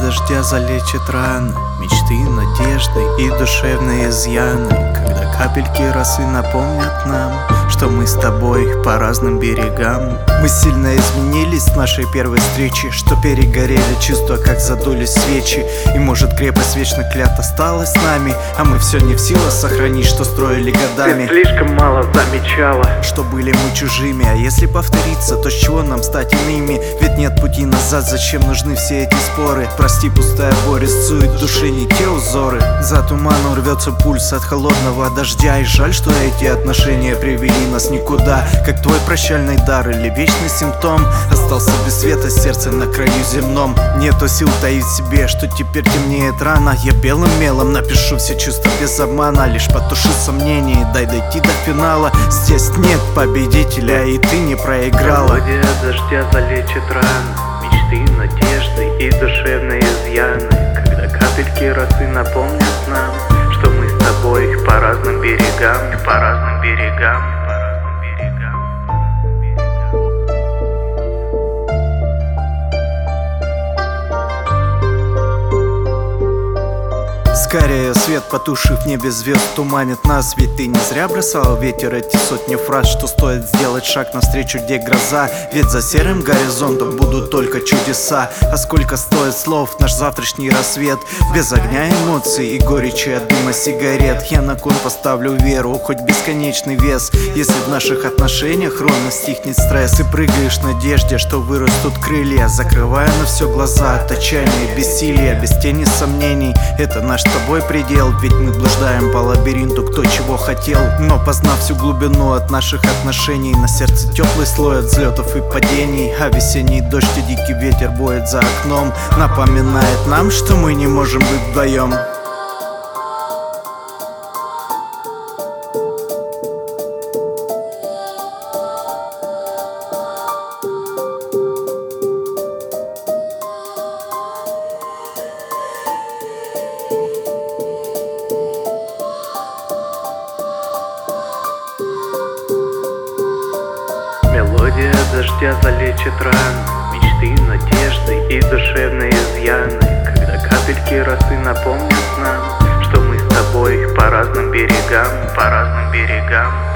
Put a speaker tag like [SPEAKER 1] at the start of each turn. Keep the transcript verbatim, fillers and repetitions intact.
[SPEAKER 1] дождя залечит раны, мечты, надежды и душевные изъяны. Когда капельки росы напомнят нам, что мы с тобой по разным берегам. Мы сильно изменились с нашей первой встречи, что перегорели чувства, как задулись свечи. И может крепость вечно клята осталась с нами, а мы все не в силах сохранить, что строили годами.
[SPEAKER 2] Ты слишком мало замечала,
[SPEAKER 1] что были мы чужими, а если повториться, то с чего нам стать иными? Ведь нет пути назад, зачем нужны все эти споры? Прости, пустая боль рисует в душе не те узоры. За туманом рвется пульс от холодного дождя. И жаль, что эти отношения привели нас никуда. Как твой прощальный дар или вечный симптом. Остался без света, сердце на краю земном. Нету сил таить в себе, что теперь темнеет рано. Я белым мелом напишу все чувства без обмана. Лишь потуши сомнения, дай дойти до финала. Здесь нет победителя, и ты не проиграла.
[SPEAKER 2] Мелодия дождя залечит раны, мечты, надежды и душевные изъяны. Когда капельки росы напомнят нам, что мы с тобой по разным берегам, по разным берегам, по разным берегам.
[SPEAKER 1] Скорее свет, потушив в небе звезд, туманит нас. Ведь ты не зря бросал ветер эти сотни фраз, что стоит сделать шаг навстречу, где гроза. Ведь за серым горизонтом будут только чудеса. А сколько стоит слов наш завтрашний рассвет? Без огня эмоций и горечи от дыма сигарет. Я на кон поставлю веру, хоть бесконечный вес. Если в наших отношениях ровно стихнет стресс, и прыгаешь в надежде, что вырастут крылья, закрывая на все глаза от отчаяния и бессилия. Без тени сомнений, это наш с тобой предел. Ведь мы блуждаем по лабиринту, кто чего хотел. Но познав всю глубину от наших отношений, на сердце теплый слой от взлетов и падений. А весенний дождь и дикий ветер воет за окном, напоминает нам, что мы не можем быть вдвоем.
[SPEAKER 2] Мелодия дождя залечит раны, мечты, надежды и душевные изъяны. Когда капельки росы напомнят нам, что мы с тобой по разным берегам, по разным берегам.